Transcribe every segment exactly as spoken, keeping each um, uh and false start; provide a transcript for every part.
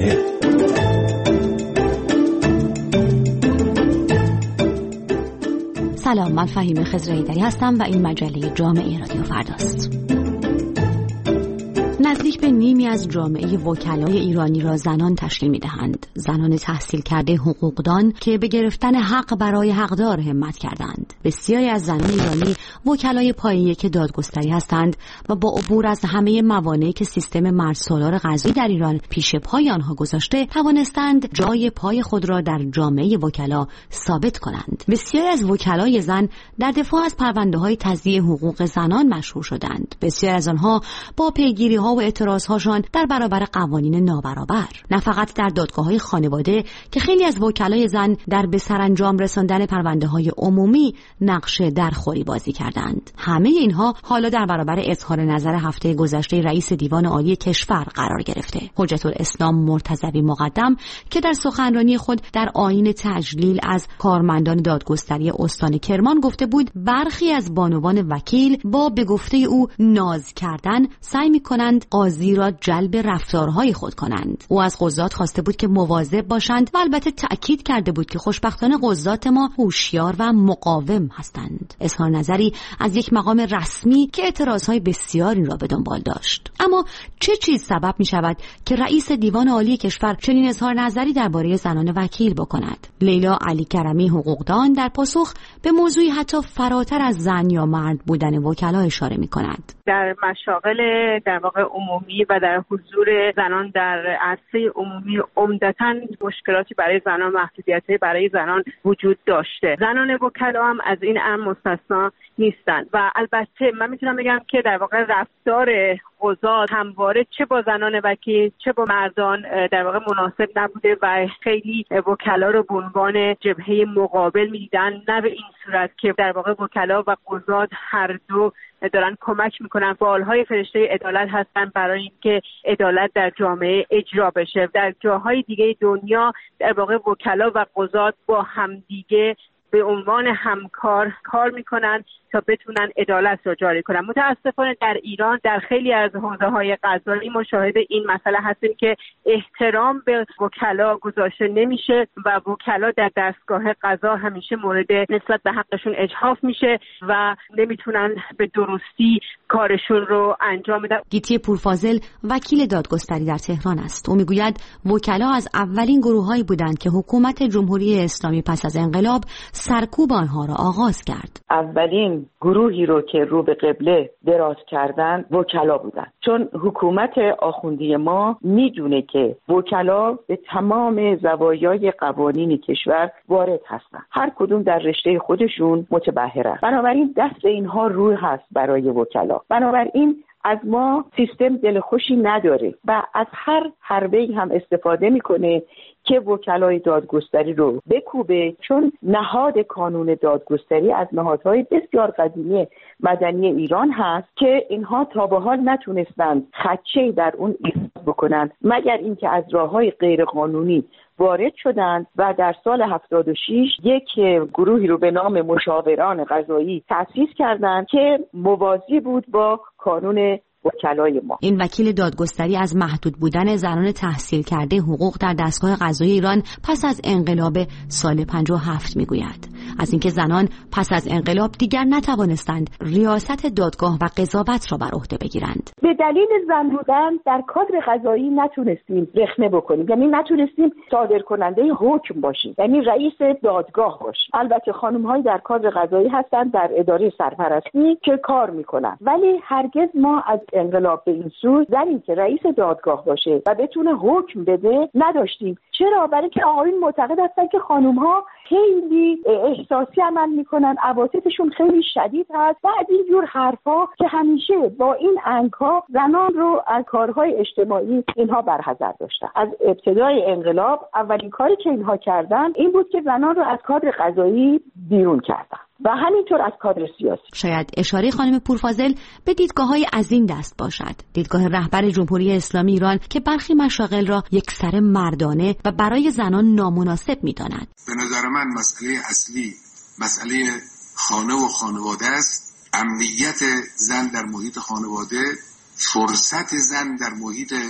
مواجهه. سلام، من فهیمه خضرایی‌دری هستم و این مجله جامعه رادیو فرداست. نزدیک به نیمی از جامعه وکلای ایرانی را زنان تشکیل می‌دهند. زنان تحصیل کرده حقوقدان که به گرفتن حق برای حقدار همت کردند. بسیاری از زنان ایرانی وکلای پایه یک دادگستری هستند و با عبور از همه موانعی که سیستم مردسالار قضایی در ایران پیش پای آنها گذاشته، توانستند جای پای خود را در جامعه وکلا ثابت کنند. بسیاری از وکلای زن در دفاع از پرونده‌های تضییع حقوق زنان مشهور شدند. بسیاری از آنها با پیگیری‌ها و اعتراضهاشان در برابر قوانین نابرابر، نه فقط در دادگاه‌های خانواده که خیلی از وکلای زن در به سرانجام رساندن پرونده‌های عمومی نقش درخوری بازی کردند. همه اینها حالا در برابر اظهار نظر هفته گذشته رئیس دیوان عالی کشور قرار گرفته. حجت الاسلام مرتضوی مقدم که در سخنرانی خود در آیین تجلیل از کارمندان دادگستری استان کرمان گفته بود برخی از بانوان وکیل با به گفته او ناز کردن سعی می‌کنند قاضی را جلب رفتارهای خود کنند. او از قضات خواسته بود که مواظب باشند و البته تأکید کرده بود که خوشبختانه قضات ما هوشیار و مقاوم هستند. اظهار نظری از یک مقام رسمی که اعتراضهای بسیاری را به دنبال داشت. اما چه چیز سبب می شود که رئیس دیوان عالی کشور چنین اظهار نظری درباره زنان وکیل بکند؟ لیلا علی کرمی حقوقدان در پاسخ به موضوعی حتی فراتر از زن یا مرد بودن وکلا اشاره می کند. در مشاغل در واقع عمومی و در حضور زنان در عرصه عمومی عمدتاً مشکلاتی برای زنان، محدودیت‌های برای زنان وجود داشته. زنان وکلا هم از این امر مستثنا نیستند و البته من میتونم بگم که در واقع رفتار قضات همواره چه با زنان وکیل چه با مردان در واقع مناسب نبوده و خیلی وکلا رو به عنوان جبهه مقابل می‌دیدن، نه به این صورت که در واقع وکلا و قضات هر دو دارن کمک میکنن، فعالهای فرشته عدالت هستن برای اینکه عدالت در جامعه اجرا بشه. در جاهای دیگه دنیا در واقع وکلا و قضات با همدیگه به عنوان همکار کار میکنن تا بتونن عدالت رو جاری کنن. متاسفانه در ایران در خیلی از حوزه‌های قضایی ما شاهد این مسئله هستیم که احترام به وکلا گذاشته نمیشه و وکلا در دستگاه قضا همیشه مورد نسبت به حقشون اجحاف میشه و نمیتونن به درستی کارشون رو انجام بدن. گیتی پورفاضل وکیل دادگستری در تهران است. او میگوید وکلا از اولین گروه‌هایی بودند که حکومت جمهوری اسلامی پس از انقلاب سرکوب آنها را آغاز کرد. اولین گروهی رو که رو به قبله دراز کردن وکلا بودن، چون حکومت آخوندی ما میدونه که وکلا به تمام زوایای قوانین کشور وارد هستن، هر کدوم در رشته خودشون متبحرن، بنابراین دست اینها روی هست برای وکلا. بنابراین از ما سیستم دلخوشی نداره و از هر حربه‌ای هم استفاده میکنه که وکلای دادگستری رو بکوبه، چون نهاد کانون دادگستری از نهادهای بسیار قدیمی مدنی ایران هست که اینها تا به حال نتونستند خدشه‌ای در اون ایجاد بکنن مگر اینکه از راههای غیر قانونی وارد شدند و در سال هفتاد و شش یک گروهی رو به نام مشاوران قضایی تأسیس کردند که موازی بود با کانون وکلای ما. این وکیل دادگستری از محدود بودن زنان تحصیل کرده حقوق در دستگاه قضایی ایران پس از انقلاب سال پنجاه و هفت میگوید. از اینکه زنان پس از انقلاب دیگر نتوانستند ریاست دادگاه و قضاوت را بر عهده بگیرند. به دلیل زن بودن در کادر قضایی نتونستیم رخنه بکنیم، یعنی نتونستیم صادر کننده حکم باشیم، یعنی رئیس دادگاه باشیم. البته خانم‌های در کادر قضایی هستند در اداره سرپرستی که کار میکنن، ولی هرگز ما از انقلاب به این سو زنی که رئیس دادگاه باشه و بتونه حکم بده نداشتیم. چرا؟ برای که آقایون معتقد هستن که خانم‌ها خیلی احساسی عمل میکنن، عواطفشون خیلی شدید هست و از این جور حرفا که همیشه با این انکا زنان رو از کارهای اجتماعی اینها برحذر داشتن. از ابتدای انقلاب اولین کاری که اینها کردن این بود که زنان رو از کادر قضایی بیرون کردن و همینطور از کادر سیاسی. شاید اشاره خانم پورفاضل به دیدگاه‌های از این دست باشد. دیدگاه رهبر جمهوری اسلامی ایران که برخی مشاغل را یکسره مردانه و برای زنان نامناسب می‌داند. به نظر من مسئله اصلی مسئله خانه و خانواده است. امنیت زن در محیط خانواده، فرصت زن در محیط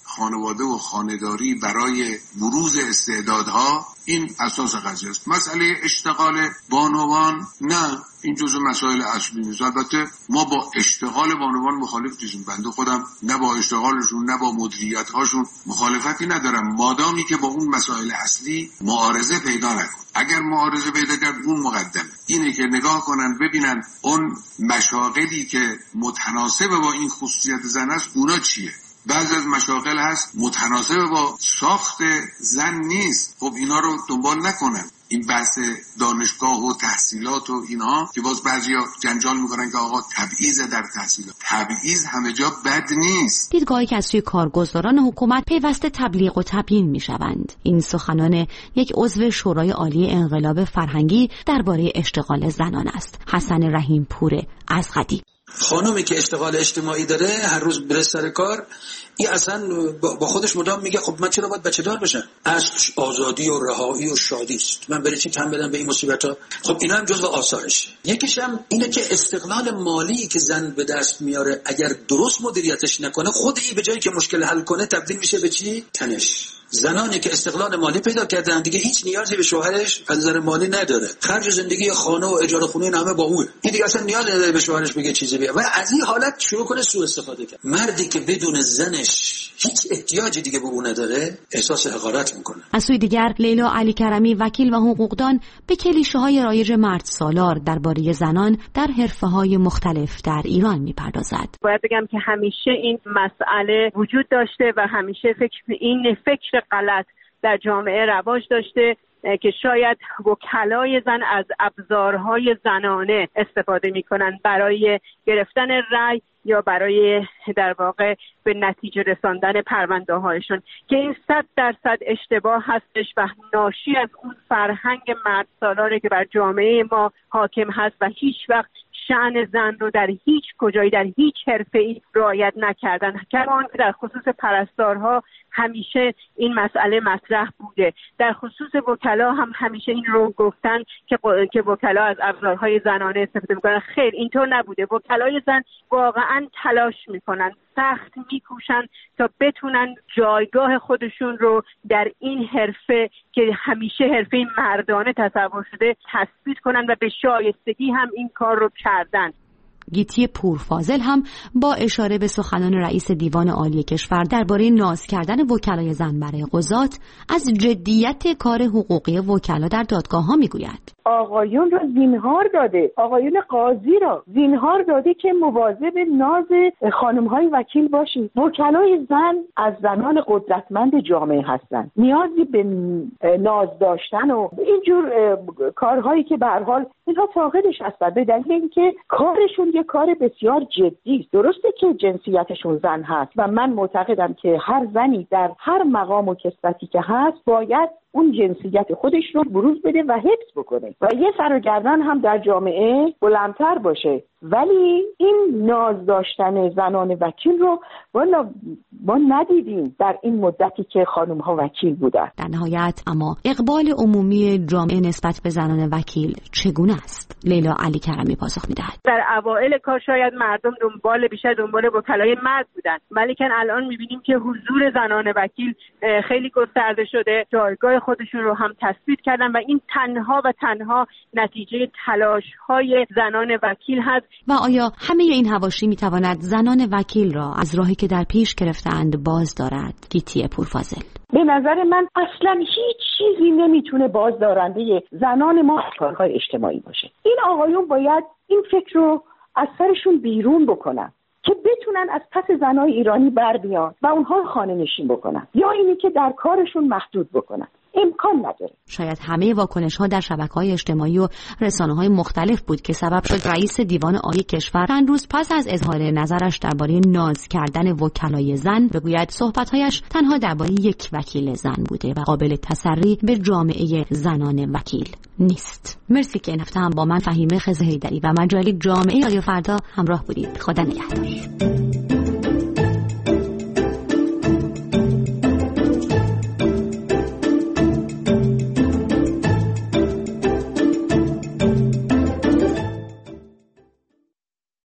خانواده و خانه‌داری برای بروز استعدادها، این اساس قضیه است. مسئله اشتغال بانوان نه، این جزء مسائل اصلی نیست. البته ما با اشتغال بانوان مخالف نیستیم، بنده خودم نه با اشتغالشون نه با مدیریت هاشون مخالفتی ندارم، مادامی که با اون مسائل اصلی معارضه پیدا نکن. اگر معارضه پیدا کرد اون مقدمه. اینه که نگاه کنن ببینن اون مشاغلی که متناسب با این خصوصیت زن است اونا چیه. بعضی از مشاغل هست متناسب با ساخت زن نیست، خب اینا رو دنبال نکنن. این بحث دانشگاه و تحصیلات و اینها که باز بعضیا جنجال میکنن که آقا تبعیض در تحصیلات، تبعیض همه جا بد نیست. دیدگاهی که از سوی کارگزاران حکومت پیوسته تبلیغ و تبیین میشوند. این سخنان یک عضو شورای عالی انقلاب فرهنگی درباره اشتغال زنان است، حسن رحیم پور از قدیم. خانومی که اشتغال اجتماعی داره هر روز بره سر کار، این اصلا با خودش مدام میگه خب من چرا باید بچه دار بشم؟ اصل آزادی و رهایی و شادی است، من برای چی تن بدم به این مصیبت ها؟ خب اینا هم جزو آثارش. یکیش هم اینه که استقلال مالی که زن به دست میاره اگر درست مدیریتش نکنه، خود این به جایی که مشکل حل کنه تبدیل میشه به چی؟ تنش. زنانی که استقلال مالی پیدا کردن دیگه هیچ نیازی به شوهرش از نظر مالی نداره، خرج زندگی خانه و اجاره خونه همه با اوه، این دیگه اصلا نیاز نداره به شوهرش بگه چیزی بیا و از این حالت شروع کنه سوء استفاده کرد. مردی که بدون زنش هیچ احتیاجی دیگه به اون نداره احساس حقارت میکنه. از سوی دیگر لیلا علی کرمی وکیل و حقوقدان به کلیشه‌های رایج مرد سالار درباره زنان در حرفه‌های مختلف در ایران میپردازد. باید بگم که همیشه این مسئله وجود داشته و همیشه فکر این فکر غلط در جامعه رواج داشته که شاید وکلای زن از ابزارهای زنانه استفاده میکنن برای گرفتن رأی یا برای در واقع به نتیجه رساندن پرونده هایشون، که این صد درصد اشتباه هستش و ناشی از اون فرهنگ مرد سالاره که بر جامعه ما حاکم هست و هیچ وقت شأن زن رو در هیچ کجایی در هیچ حرفه‌ای رعایت نکردن. کمان که در خصوص پرستارها همیشه این مسئله مطرح بوده، در خصوص وکلا هم همیشه این رو گفتن که که وکلا از ابزارهای زنانه استفاده میکنن. خیر، اینطور نبوده. وکلای زن واقعا تلاش میکنن، سخت میکوشن تا بتونن جایگاه خودشون رو در این حرفه که همیشه حرفه مردانه تصور شده تثبیت کنن و به شایستگی هم این کار رو کردن. گیتی پورفاضل هم با اشاره به سخنان رئیس دیوان عالی کشور درباره ناز کردن وکلای زن برای قضات از جدیت کار حقوقی وکلا در دادگاه‌ها میگوید. آقایون رو زینهار داده، آقایون قاضی را زینهار داده که مواظب ناز خانم‌های وکیل باشید. وکلای زن از زنان قدرتمند جامعه هستند، نیازی به ناز داشتن و اینجور کارهایی که به هر حال اینها فاقدش هستند، به دلیل اینکه کارشون یه کار بسیار جدی است. درسته که جنسیتشون زن هست و من معتقدم که هر زنی در هر مقام و کسبتی که هست باید اون جنسیت خودش رو بروز بده و حفظ بکنه و یه سر و گردن هم در جامعه بلندتر باشه. ولی این ناز داشتن زنان وکیل رو والا ما ندیدیم در این مدتی که خانم ها وکیل بودن. در نهایت اما اقبال عمومی جامعه نسبت به زنان وکیل چگونه است؟ لیلا علی کرمی پاسخ میدهد. در اوایل کار شاید مردم دنبال بیشتر دنبال وکلای مرد بودن، ولی که الان میبینیم که حضور زنان وکیل خیلی گسترده شده، جایگاه خودشون رو هم تثبیت کردن و این تنها و تنها نتیجه تلاش‌های زنان وکیل هست. و آیا همه این حواشی میتواند زنان وکیل را از راهی که در پیش گرفتند باز دارد؟ گیتی پورفاضل: به نظر من اصلا هیچ چیزی نمیتونه بازدارنده زنان ما کارهای اجتماعی باشه. این آقایون باید این فکر رو از سرشون بیرون بکنن که بتونن از پس زنای ایرانی بر بیان و اونها خانه نشین بکنن، یا اینی که در کارشون محدود بکنن. امکان نداره. شاید همه واکنش‌ها در شبکه‌های اجتماعی و رسانه‌های مختلف بود که سبب شد رئیس دیوان عالی کشور چند روز پس از اظهار نظرش درباره ناز کردن وکلای زن بگوید صحبت‌هایش تنها درباره یک وکیل زن بوده و قابل تسری به جامعه زنان وکیل نیست. مرسی که این هفته هم با من فهیمه خزر حیدری و مجله جامعه رادیو فردا همراه بودید. خدا نگهدار.